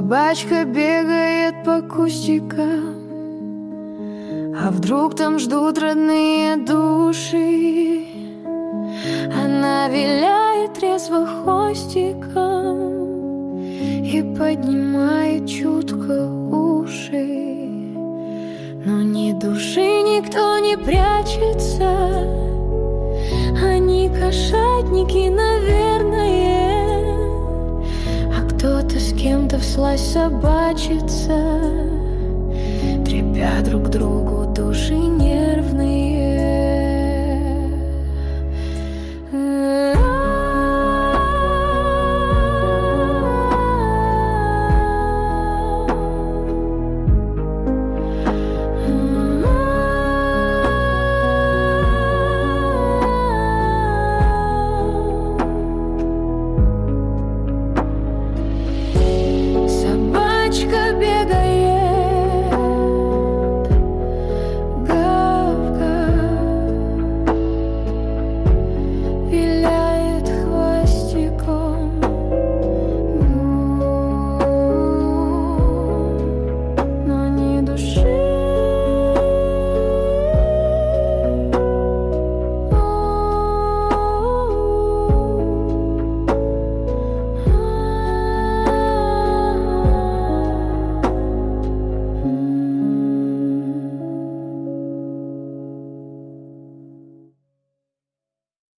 Собачка бегает по кустикам, а вдруг там ждут родные души. Она виляет трезво хвостиком и поднимает чутко уши. Но ни души никто не прячется, они кошатники, наверное. А кто-то с кем-то вслазь собачится, трепя друг другу души нервные.